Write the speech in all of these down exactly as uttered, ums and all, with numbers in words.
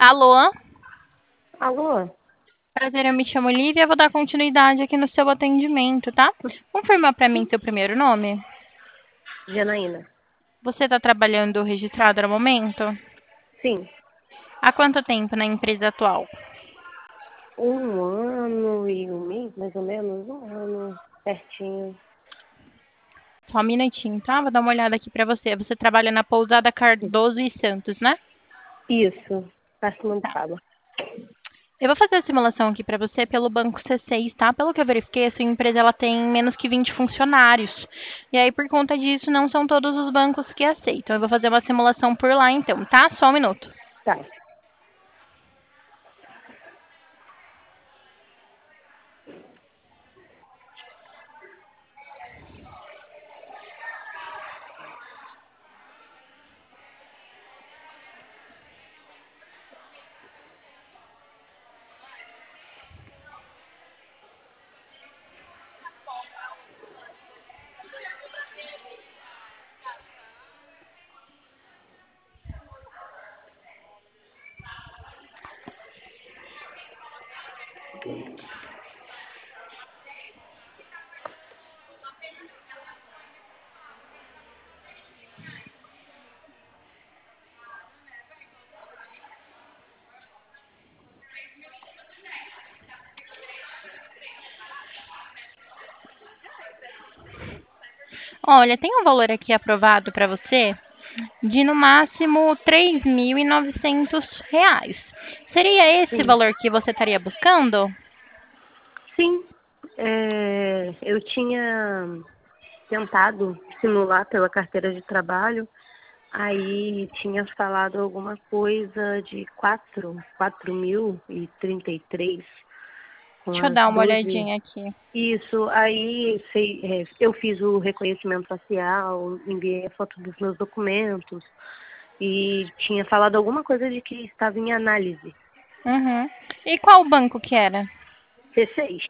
Alô? Alô? Prazer, eu me chamo Lívia, vou dar continuidade aqui no seu atendimento, tá? Confirma pra mim seu primeiro nome. Janaína. Você está trabalhando registrado no momento? Sim. Há quanto tempo na empresa atual? Um ano e um mês, mais ou menos. Um ano certinho. Só um minutinho, tá? Vou dar uma olhada aqui pra você. Você trabalha na Pousada Cardoso e Santos, né? Isso. Acima de Tá. Saba. Eu vou fazer a simulação aqui pra você pelo Banco C seis, tá? Pelo que eu verifiquei, a sua empresa ela tem menos que vinte funcionários. E aí, por conta disso, não são todos os bancos que aceitam. Eu vou fazer uma simulação por lá, então, tá? Só um minuto. Tá. Olha, tem um valor aqui aprovado para você de no máximo três mil e novecentos reais. Seria esse Sim. valor que você estaria buscando? Sim. É, eu tinha tentado simular pela carteira de trabalho. Aí tinha falado alguma coisa de quatro, quatro mil e trinta e três com Deixa eu as dar uma doze. olhadinha aqui. Isso, aí sei- é, eu fiz o reconhecimento facial, enviei a foto dos meus documentos e tinha falado alguma coisa de que estava em análise. Uhum. E qual banco que era? C seis.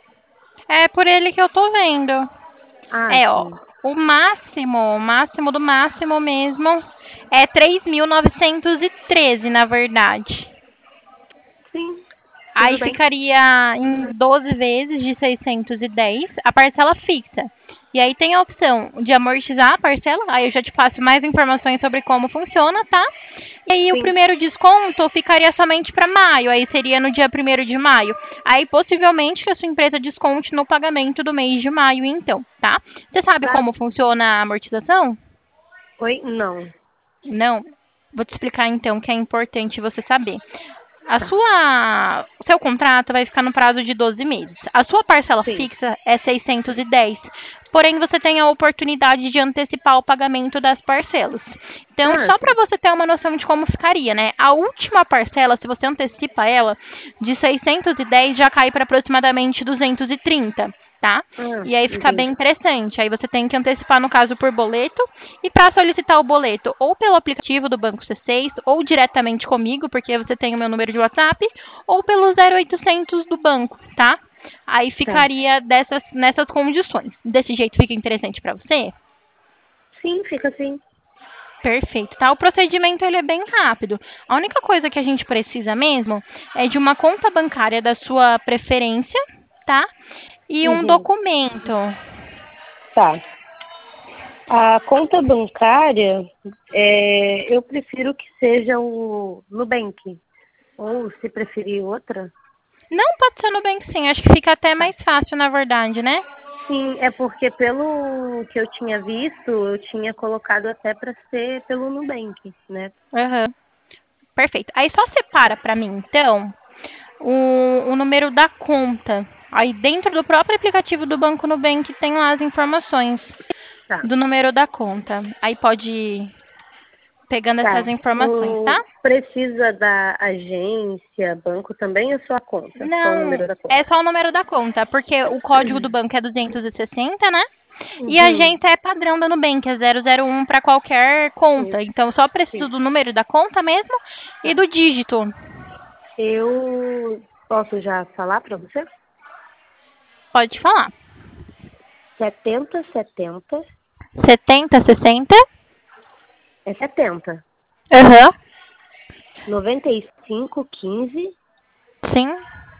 É por ele que eu tô vendo. Ah, É, ó, sim. o máximo, o máximo do máximo mesmo é três mil novecentos e treze, na verdade. Sim, Aí tudo bem. ficaria em doze vezes de seiscentos e dez, a parcela fixa. E aí tem a opção de amortizar a parcela, aí eu já te passo mais informações sobre como funciona, tá? E aí o Sim, primeiro desconto ficaria somente para maio, aí seria no dia primeiro de maio. Aí possivelmente que a sua empresa desconte no pagamento do mês de maio, então, tá? Você sabe tá. como funciona a amortização? Oi? Não. Não? Vou te explicar então, que é importante você saber. A Tá. sua, o seu contrato vai ficar no prazo de doze meses. A sua parcela Sim. fixa é seiscentos e dez. Porém, você tem a oportunidade de antecipar o pagamento das parcelas. Então, Ah, só para sim. você ter uma noção de como ficaria, né? A última parcela, se você antecipa ela, de seiscentos e dez já cai para aproximadamente duzentos e trinta, tá? Ah, E aí fica bem entendi. interessante. Aí você tem que antecipar, no caso, por boleto. E para solicitar o boleto, ou pelo aplicativo do Banco C seis, ou diretamente comigo, porque você tem o meu número de WhatsApp, ou pelo zero oitocentos do banco, tá? Aí Tá. ficaria dessas, nessas condições. Desse jeito fica interessante para você? Sim, fica assim. Perfeito, tá? O procedimento ele é bem rápido. A única coisa que a gente precisa mesmo é de uma conta bancária da sua preferência, tá? E um Uhum. documento. Tá. A conta bancária, é, eu prefiro que seja o Nubank. Ou, se preferir outra. Não pode ser no Nubank, sim. Acho que fica até Tá. mais fácil, na verdade, né? Sim, é porque pelo que eu tinha visto, eu tinha colocado até para ser pelo Nubank, né? Aham. Perfeito. Aí só separa para mim, então, o, o número da conta. Aí dentro do próprio aplicativo do Banco Nubank tem lá as informações Tá. do número da conta. Aí pode ir pegando essas Tá. informações, O, tá? precisa da agência, banco também ou só a conta? Só o Não, número da é conta. só o número da conta, porque o código do banco é duzentos e sessenta, né? E a Uhum. agência é padrão da Nubank, é zero zero um para qualquer conta. Sim, Então, só preciso sim. do número da conta mesmo e Tá. do dígito. Eu posso já falar para você? Pode falar. Setenta, setenta. Setenta, sessenta. É setenta. Aham. Noventa e cinco, quinze. Sim.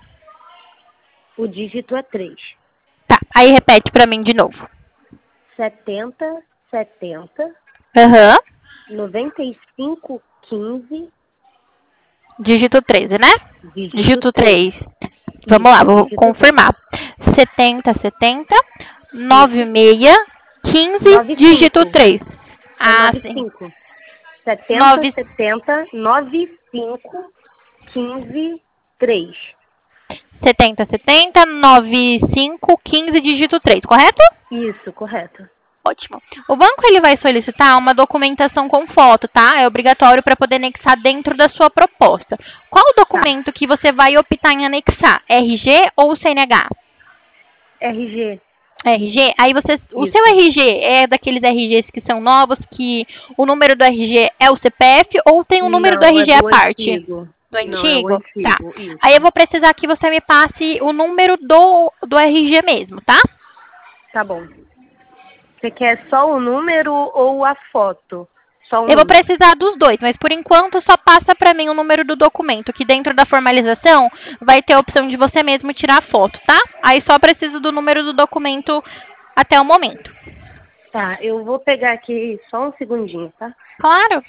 O dígito é três. Tá, aí repete pra mim de novo. setenta, setenta, Aham. noventa e cinco, quinze, Dígito treze, né? dígito Dígito três. três. Vamos lá, vou Dígito confirmar. setenta, setenta, Isso. noventa e seis, quinze, noventa e dígito cinco. três. É Ah, noventa e sim. cinco. setenta, nove, setenta, noventa e cinco, quinze, três. setenta, setenta, noventa e cinco, quinze, dígito três, correto? Isso, correto. Ótimo. O banco ele vai solicitar uma documentação com foto, tá? É obrigatório para poder anexar dentro da sua proposta. Qual o documento que você vai optar em anexar? R G ou C N H? R G. R G? Aí você, o Isso. seu R G é daqueles R Gs que são novos, que o número do R G é o C P F ou tem o número do Não, é R G à do parte? antigo. Do Não, é o antigo? Tá. antigo. Isso. Aí eu vou precisar que você me passe o número do, do R G mesmo, tá? Tá bom. Você quer só o número ou a foto? Só o Eu vou número. precisar dos dois, mas por enquanto só passa para mim o número do documento, que dentro da formalização vai ter a opção de você mesmo tirar foto, tá? Aí só preciso do número do documento até o momento. Tá, eu vou pegar aqui só um segundinho, tá? Claro.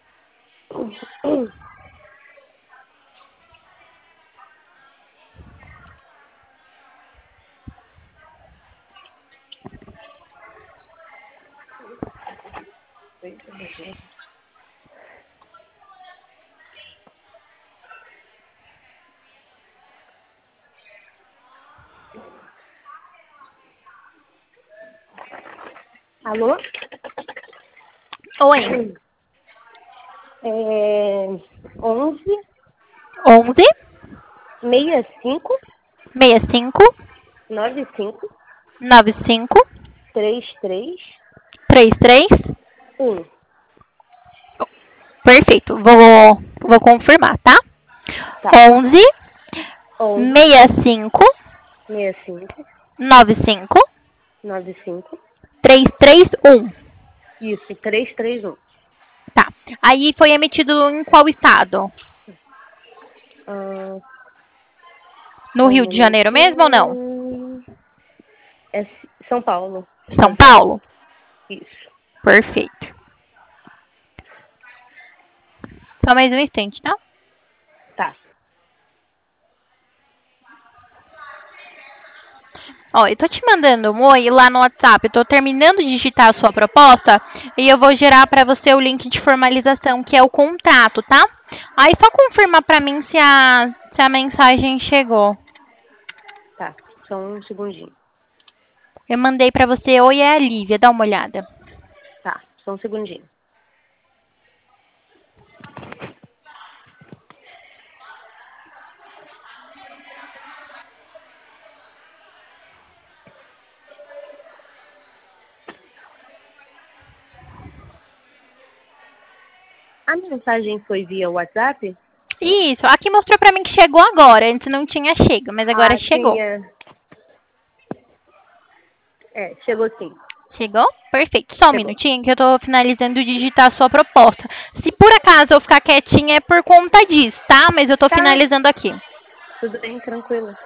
Alô? Oi. É onze, onze, sessenta e cinco, sessenta e cinco, noventa e cinco, noventa e cinco, trinta e três, trinta e três. um. Perfeito. Vou, vou confirmar, tá? Tá. onze, onze, sessenta e cinco, sessenta e cinco, noventa e cinco, noventa e cinco. trezentos e trinta e um. Isso, trezentos e trinta e um. Tá. Aí foi emitido em qual estado? Ah, No só um Rio de Janeiro mesmo ou não? minutinho. É São Paulo, São capital. Paulo? Isso. Perfeito. Só mais um instante, tá? Tá. Ó, eu tô te mandando um oi lá no WhatsApp. Eu tô terminando de digitar a sua proposta e eu vou gerar para você o link de formalização, que é o contrato, tá? Aí só confirma para mim se a, se a mensagem chegou. Tá. Só um segundinho. Eu mandei para você, oi, é a Lívia, dá uma olhada. Tá. Só um segundinho. A mensagem foi via WhatsApp? Isso, aqui mostrou para mim que chegou agora. Antes não tinha chego, mas agora Ah, chegou. sim, é. É, chegou sim. Chegou? Perfeito. Só um Chegou. minutinho que eu tô finalizando de digitar a sua proposta. Se por acaso eu ficar quietinha é por conta disso, tá? Mas eu tô Tá. finalizando aqui. Tudo bem, tranquilo.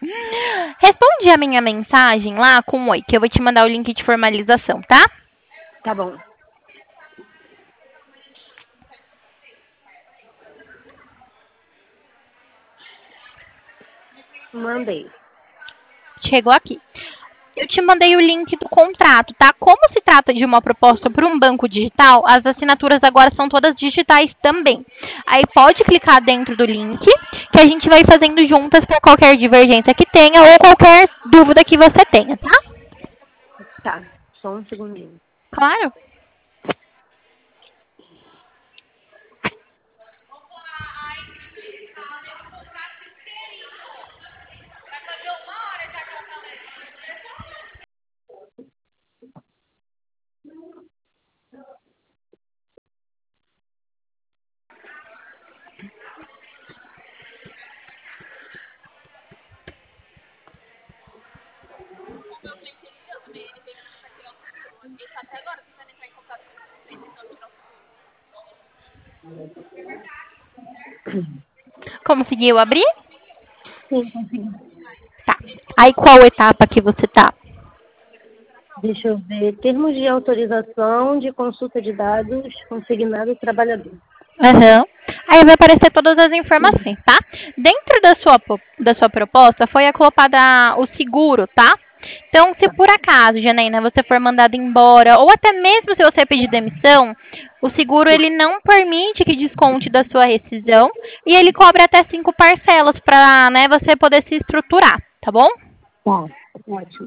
Responde a minha mensagem lá com um oi, que eu vou te mandar o link de formalização, tá? Tá bom. Mandei. Chegou aqui. Eu te mandei o link do contrato, tá? Como se trata de uma proposta para um banco digital, as assinaturas agora são todas digitais também. Aí pode clicar dentro do link, que a gente vai fazendo juntas para qualquer divergência que tenha ou qualquer dúvida que você tenha, tá? Tá, só um segundinho. Claro. Conseguiu abrir? Sim, consegui. Tá. Aí qual etapa que você tá? Deixa eu ver. Termos de autorização de consulta de dados consignado ao trabalhador. Aham. Aí vai aparecer todas as informações, tá? Dentro da sua, po- da sua proposta foi acoplada o seguro, tá? Então, se por acaso, Janaína, você for mandada embora, ou até mesmo se você pedir demissão, o seguro ele não permite que desconte da sua rescisão e ele cobra até cinco parcelas para, né, você poder se estruturar, tá bom? Tá, ótimo.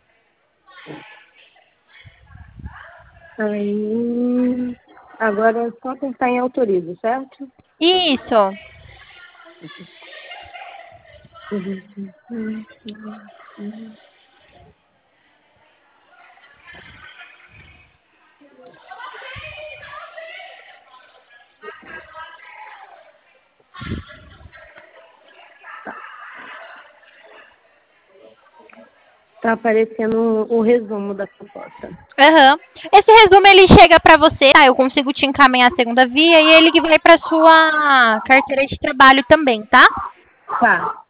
Aí, agora é só apertar em autorizo, certo? Isso. Tá aparecendo o resumo da proposta. Aham. Esse resumo ele chega para você, tá? Eu consigo te encaminhar a segunda via e ele que vai para sua carteira de trabalho também, tá? Tá.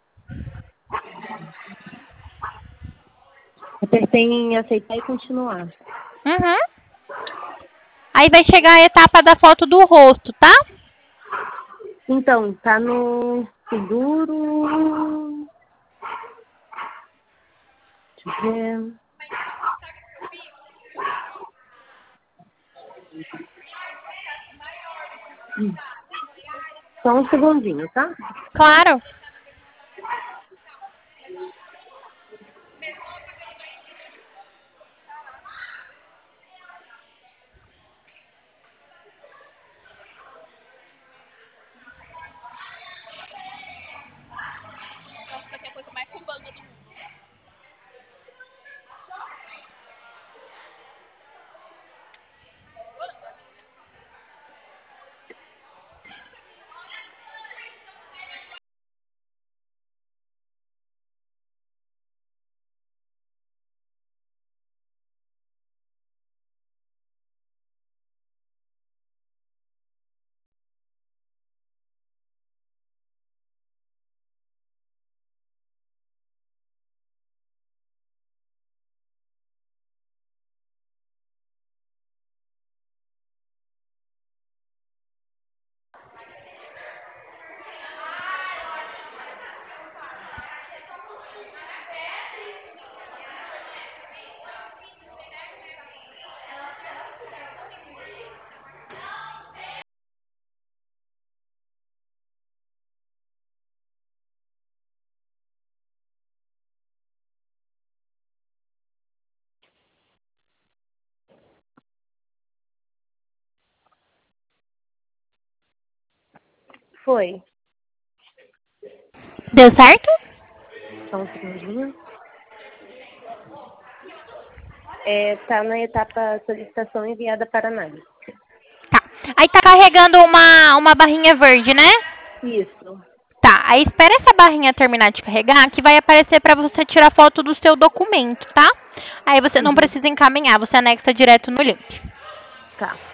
Apertei em aceitar e continuar. Uhum. Aí vai chegar a etapa da foto do rosto, tá? Então, tá no seguro. Deixa eu ver. Hum. Só um segundinho, tá? Claro. Foi. Deu certo? Só um segundinho. É, tá na etapa solicitação enviada para análise. Tá. Aí tá carregando uma, uma barrinha verde, né? Isso. Tá. Aí espera essa barrinha terminar de carregar, que vai aparecer para você tirar foto do seu documento, tá? Aí você não Uhum. precisa encaminhar, você anexa direto no link. Tá.